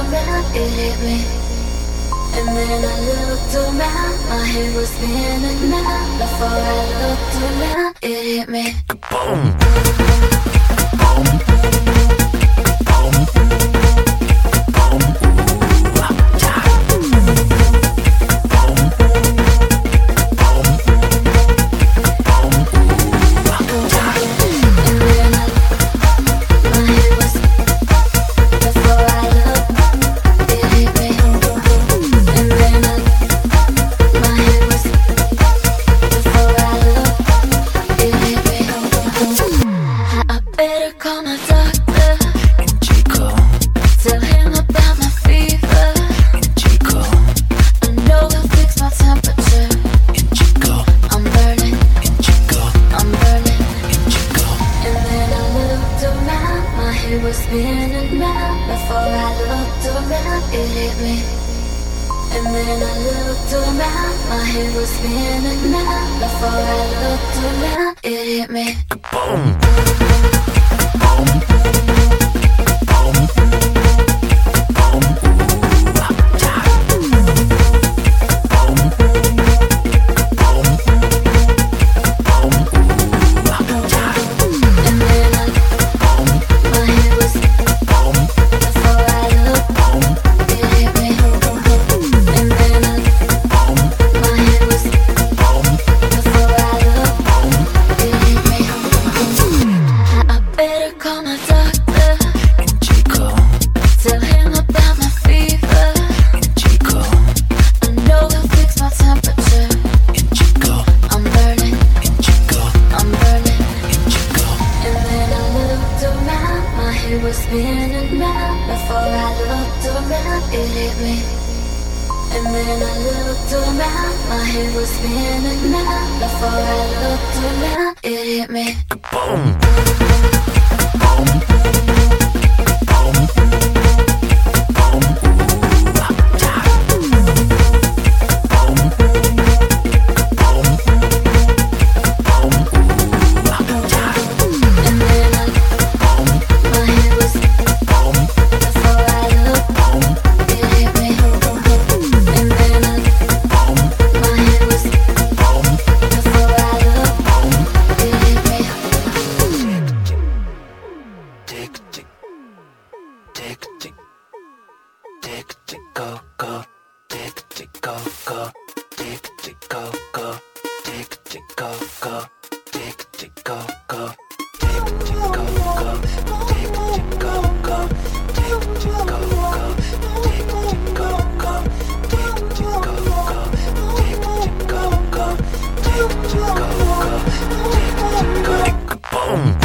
around, it hit me. And then I looked around, my head was spinning now. Before I looked around, it hit me. Boom. Call my doctor, Chico. Tell him about my fever, Chico. I know he'll fix my temperature, Chico. I'm burning, Chico. I'm burning, Chico. And then I looked around, my head was spinning round. Before I looked around, it hit me. And then I looked around, my head was spinning round. Before I looked around, it hit me. Boom. Call my doctor, Chico. Tell him about my fever, Chico. I know he'll fix my temperature, Chico. I'm burning, Chico. I'm burning, Chico. And then I looked around, my head was spinning round. Before I looked around, it hit me. And then I looked around, my head was spinning round. Before I looked around, it hit me. Boom. Go, go, tick, tick, go, go, tick, tick, go, go, tick, tick, go, go, tick, tick, go, go, tick, tick, go, go, tick, tick, go, go, tick, tick, go, go, tick, tick, go, go, tick, tick, go, go, tick, tick, go, go, tick, tick, go, go, tick, tick, go, boom.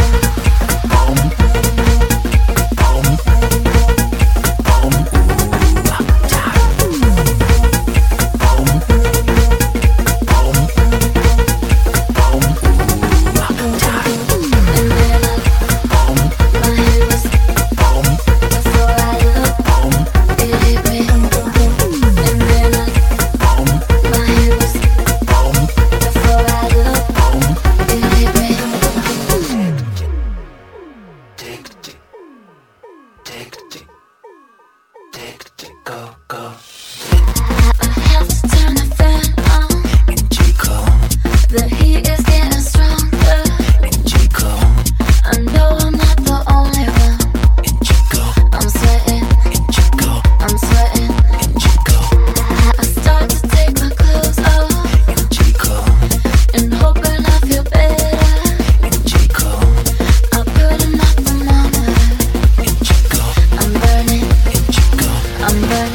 Go, go. I have to turn the fan on, Chico. The heat is getting stronger, Chico. I know I'm not the only one, Chico. I'm sweating, Chico. I'm sweating, Chico. I start to take my clothes off, Chico, and hoping I feel better, Chico. I put in my thermometer, Chico. I'm burning, Chico. I'm burning.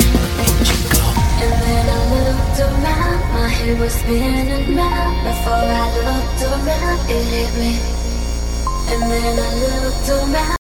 It was spinning round. Before I looked around, it hit me. And then I looked around.